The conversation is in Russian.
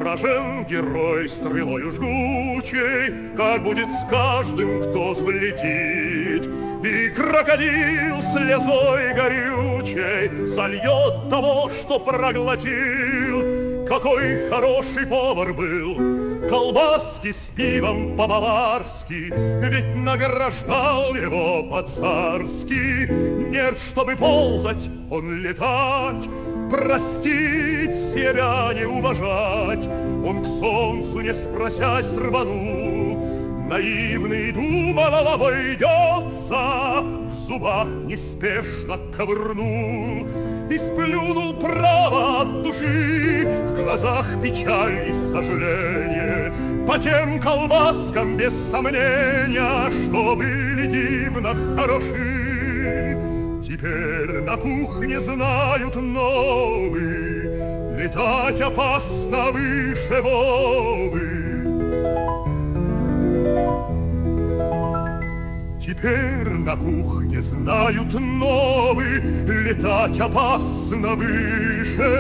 поражен герой стрелою жгучей, как будет с каждым, кто взлетит. И крокодил слезой горючей сольет того, что проглотил. Какой хороший повар был, колбаски с пивом по-баварски, ведь награждал его по-царски. Нет, чтобы ползать, он летать, простить себя не уважать. Он к солнцу, не спросясь, рванул. Наивный думал, обойдется, в зубах неспешно ковырнул и сплюнул право от души, в глазах печаль и сожаление. По тем колбаскам, без сомнения, что были дивно хороши. Теперь на кухне знают новый, летать опасно выше Вовы. Теперь на кухне знают новый, летать опасно выше